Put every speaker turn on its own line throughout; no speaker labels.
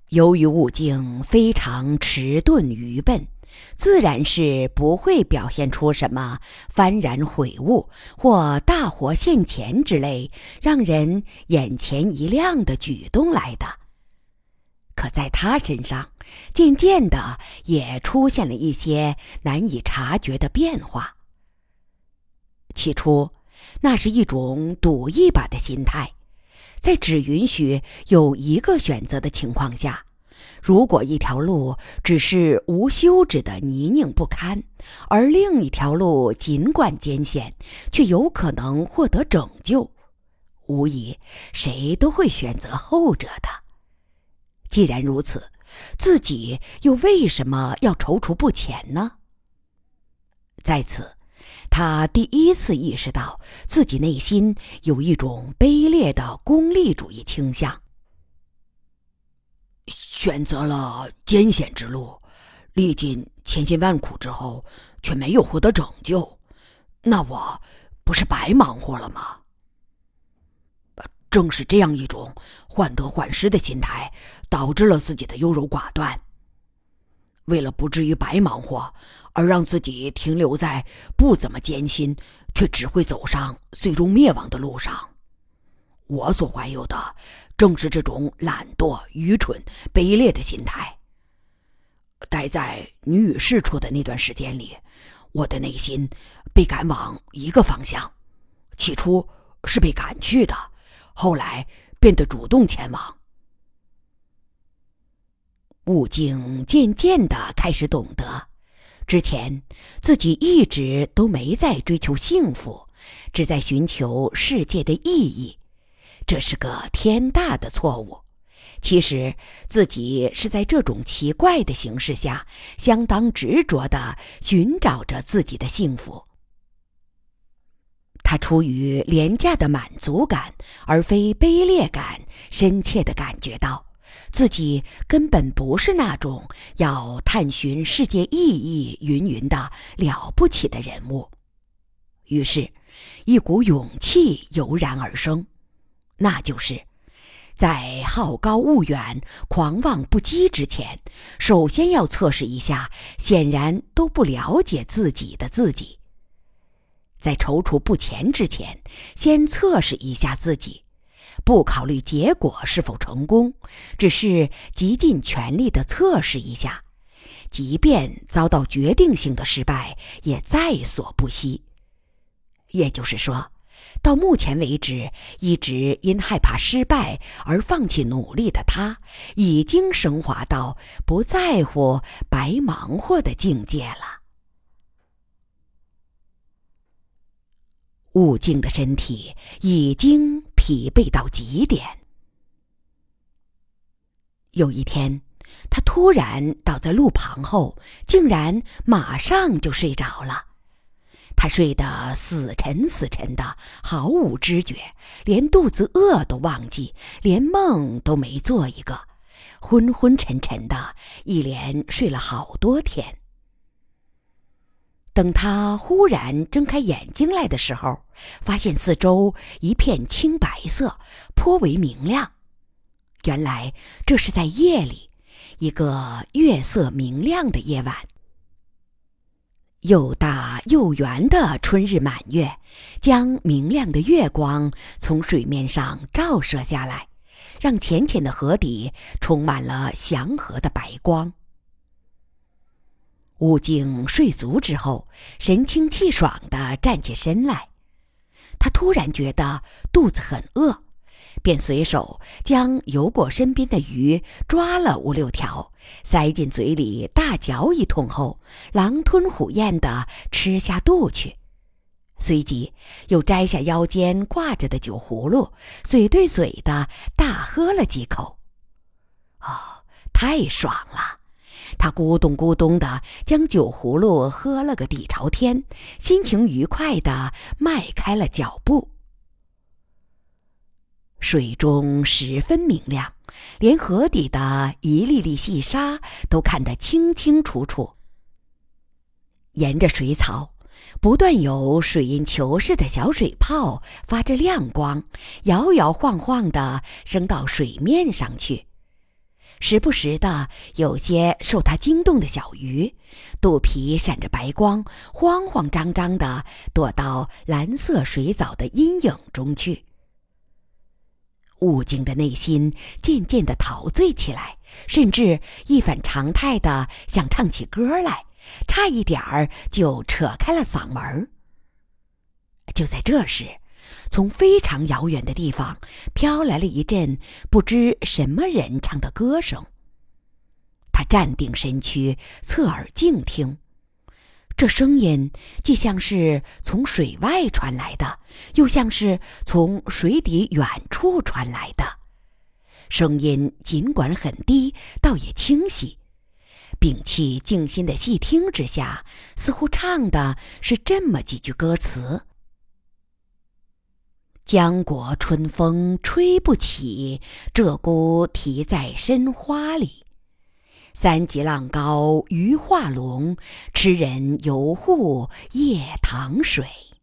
由于悟净非常迟钝愚笨，自然是不会表现出什么幡然悔悟或大获现前之类让人眼前一亮的举动来的。可在他身上，渐渐的也出现了一些难以察觉的变化。起初，那是一种赌一把的心态，在只允许有一个选择的情况下，如果一条路只是无休止的泥泞不堪，而另一条路尽管艰险，却有可能获得拯救，无疑谁都会选择后者的。既然如此，自己又为什么要踌躇不前呢？在此，他第一次意识到自己内心有一种卑劣的功利主义倾向。选择了艰险之路，历尽千辛万苦之后，却没有获得拯救，那我不是白忙活了吗？正是这样一种患得患失的心态，导致了自己的优柔寡断。为了不至于白忙活，而让自己停留在不怎么艰辛，却只会走上最终灭亡的路上。我所怀有的正是这种懒惰、愚蠢、卑劣的心态。待在你与世处的那段时间里，我的内心被赶往一个方向，起初是被赶去的，后来变得主动前往。悟净渐渐地开始懂得，之前自己一直都没在追求幸福，只在寻求世界的意义，这是个天大的错误。其实自己是在这种奇怪的形势下，相当执着地寻找着自己的幸福。他出于廉价的满足感，而非卑劣感，深切地感觉到自己根本不是那种要探寻世界意义云云的了不起的人物。于是一股勇气油然而生，那就是在好高骛远、狂妄不羁之前，首先要测试一下显然都不了解自己的自己。在踌躇不前之前，先测试一下自己，不考虑结果是否成功，只是极尽全力地测试一下，即便遭到决定性的失败，也在所不惜。也就是说，到目前为止，一直因害怕失败而放弃努力的他，已经升华到不在乎白忙活的境界了。悟净的身体已经疲惫到极点。有一天，他突然倒在路旁后，竟然马上就睡着了。他睡得死沉死沉的，毫无知觉，连肚子饿都忘记，连梦都没做一个，昏昏沉沉的，一连睡了好多天。等他忽然睁开眼睛来的时候，发现四周一片青白色，颇为明亮。原来这是在夜里，一个月色明亮的夜晚。又大又圆的春日满月，将明亮的月光从水面上照射下来，让浅浅的河底充满了祥和的白光。悟净睡足之后，神清气爽地站起身来。他突然觉得肚子很饿，便随手将游过身边的鱼抓了5、6条，塞进嘴里大嚼一通后，狼吞虎咽地吃下肚去。随即又摘下腰间挂着的酒葫芦，嘴对嘴地大喝了几口。太爽了！他咕咚咕咚地将酒葫芦喝了个底朝天，心情愉快地迈开了脚步。水中十分明亮，连河底的一粒粒细沙都看得清清楚楚。沿着水草，不断有水印球似的小水泡发着亮光，摇摇晃晃地升到水面上去。 时不时的有些受它惊动的小鱼，肚皮闪着白光，慌慌张张地躲到蓝色水藻的阴影中去。悟净的内心渐渐地陶醉起来，甚至一反常态地想唱起歌来，差一点儿就扯开了嗓门。就在这时，从非常遥远的地方飘来了一阵不知什么人唱的歌声。他站定身躯，侧耳静听，这声音既像是从水外传来的，又像是从水底远处传来的。声音尽管很低，倒也清晰。屏气静心的细听之下，似乎唱的是这么几句歌词：江国春风吹不起，鹧鸪啼在深花里。三级浪高鱼化龙，痴人游户夜塘水。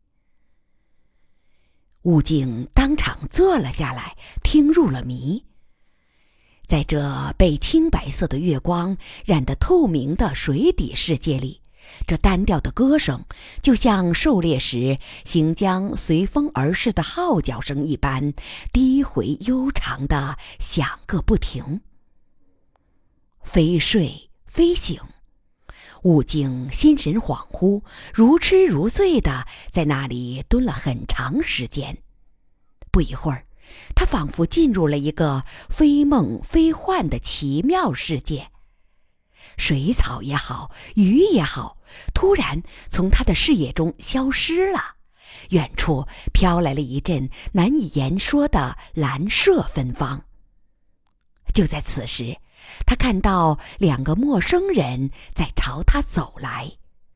悟净当场坐了下来，听入了迷。在这被青白色的月光染得透明的水底世界里，这单调的歌声就像狩猎时行将随风而逝的号角声一般，低回悠长地响个不停。非睡非醒，悟净心神恍惚，如痴如醉地在那里蹲了很长时间。不一会儿，他仿佛进入了一个非梦非幻的奇妙世界。水草也好，鱼也好，突然从他的视野中消失了。远处飘来了一阵难以言说的蓝麝芬芳。就在此时，他看到两个陌生人在朝他走来。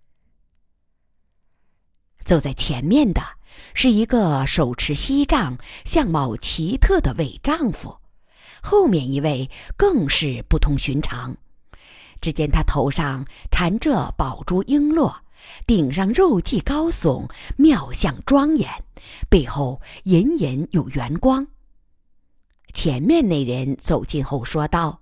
走在前面的是一个手持锡杖、相貌奇特的伪丈夫，后面一位更是不同寻常。只见他头上缠着宝珠璎珞，顶上肉髻高耸，妙相庄严，背后隐隐有圆光。前面那人走近后说道：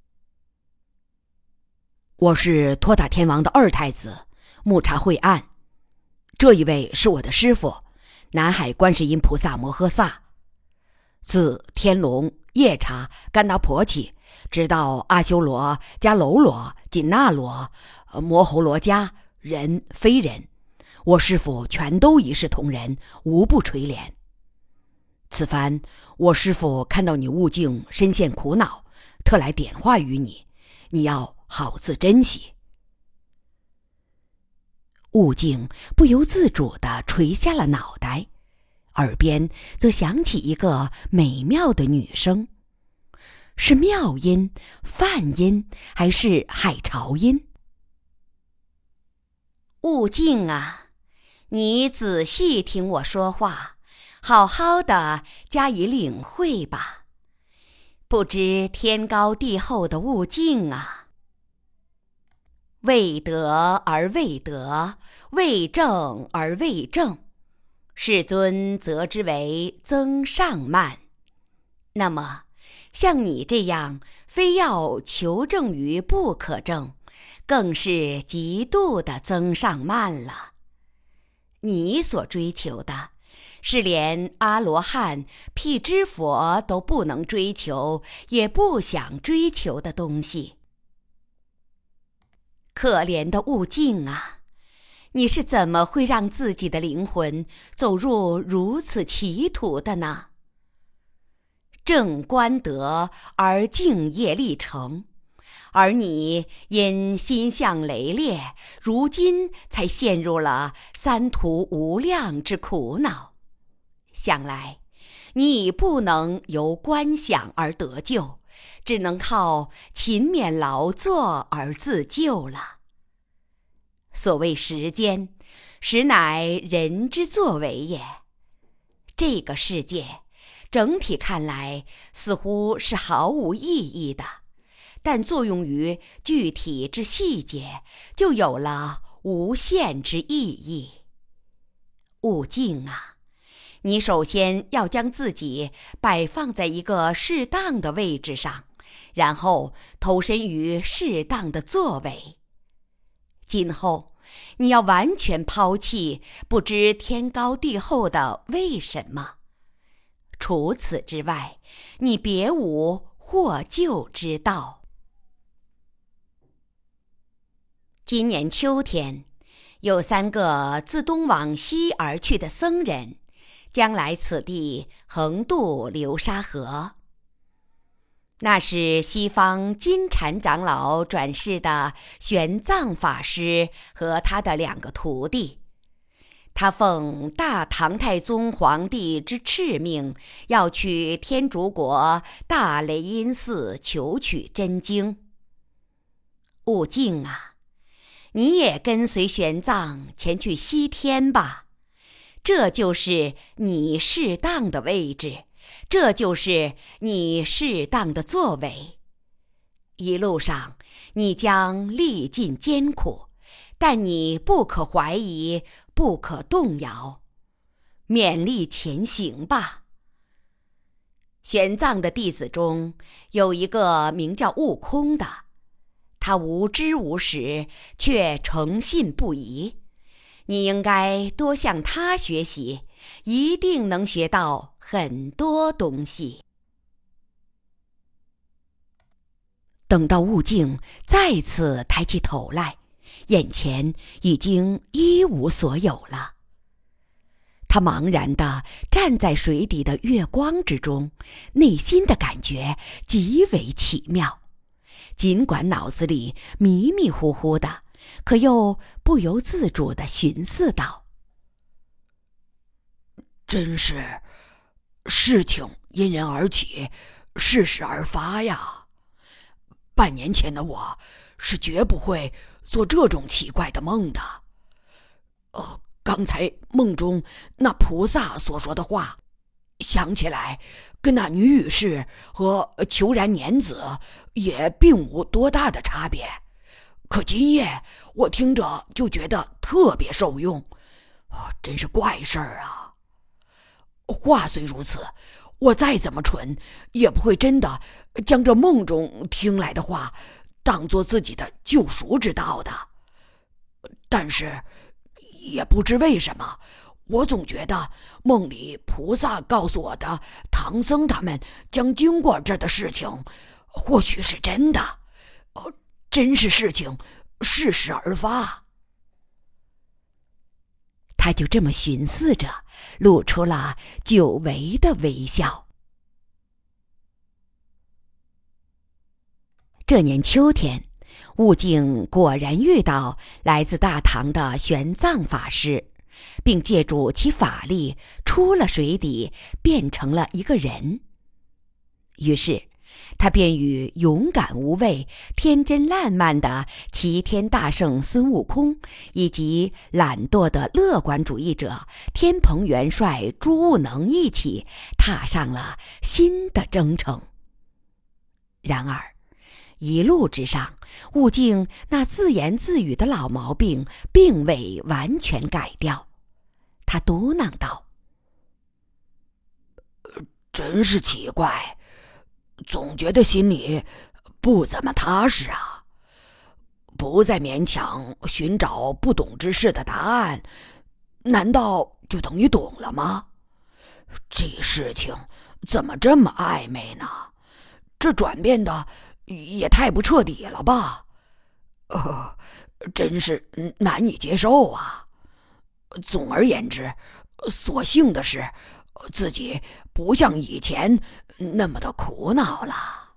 我是托塔天王的二太子木茶惠岸，这一位是我的师父南海观世音菩萨摩诃萨。自天龙、夜叉、干达婆伽，直到阿修罗、迦楼罗、紧那罗、摩喉罗伽，人非人，我师父全都一视同仁，无不垂怜。此番我师父看到你悟净深陷苦恼，特来点化于你，你要好自珍惜。悟净不由自主地垂下了脑袋，耳边则响起一个美妙的女声，是妙音、梵音还是海潮音？悟净啊，你仔细听我说话，好好的加以领会吧。不知天高地厚的悟净啊，未得而未得，未正而未正，世尊则之为增上慢。那么像你这样非要求证于不可证，更是极度的增上慢了。你所追求的是连阿罗汉、辟支佛都不能追求，也不想追求的东西。可怜的悟净啊，你是怎么会让自己的灵魂走入如此歧途的呢？正观得而敬业立成，而你因心相累劣，如今才陷入了三途无量之苦恼。想来你已不能由观想而得救，只能靠勤勉劳作而自救了。所谓时间，实乃人之作为也。这个世界整体看来似乎是毫无意义的，但作用于具体之细节，就有了无限之意义。悟净啊，你首先要将自己摆放在一个适当的位置上， 然后投身于适当的作为。今后你要完全抛弃不知天高地厚的为什么，除此之外，你别无获救之道。今年秋天，有3个自东往西而去的僧人，将来此地横渡流沙河。那是西方金蝉长老转世的玄奘法师和他的2个徒弟。他奉大唐太宗皇帝之敕命，要去天竺国大雷音寺求取真经。悟净啊，你也跟随玄奘前去西天吧，这就是你适当的位置，这就是你适当的作为。一路上你将历尽艰苦，但你不可怀疑，不可动摇，勉力前行吧。玄奘的弟子中有一个名叫悟空的，他无知无识，却诚信不疑。你应该多向他学习，一定能学到很多东西。等到悟净再次抬起头来，眼前已经一无所有了。他茫然地站在水底的月光之中，内心的感觉极为奇妙。尽管脑子里迷迷糊糊的，可又不由自主地寻思道：
真是事情因人而起，适时而发呀。半年前的我是绝不会做这种奇怪的梦的。刚才梦中那菩萨所说的话，想起来跟那女与士和虬髯年子也并无多大的差别。可今夜我听着就觉得特别受用，真是怪事儿啊。话虽如此，我再怎么蠢，也不会真的将这梦中听来的话当作自己的救赎之道的。但是也不知为什么，我总觉得梦里菩萨告诉我的唐僧他们将经过这的事情，或许是真的，真是事情适时而发。
他就这么寻思着，露出了久违的微笑。这年秋天，悟净果然遇到来自大唐的玄奘法师，并借助其法力出了水底，变成了一个人。于是他便与勇敢无畏、天真烂漫的齐天大圣孙悟空，以及懒惰的乐观主义者天蓬元帅朱悟能一起踏上了新的征程。然而一路之上，悟净那自言自语的老毛病并未完全改掉。他嘟囔道：
真是奇怪，总觉得心里不怎么踏实啊。不再勉强寻找不懂之事的答案，难道就等于懂了吗？这事情怎么这么暧昧呢？这转变的也太不彻底了吧。真是难以接受啊。总而言之，所幸的是自己不像以前那么的苦恼了。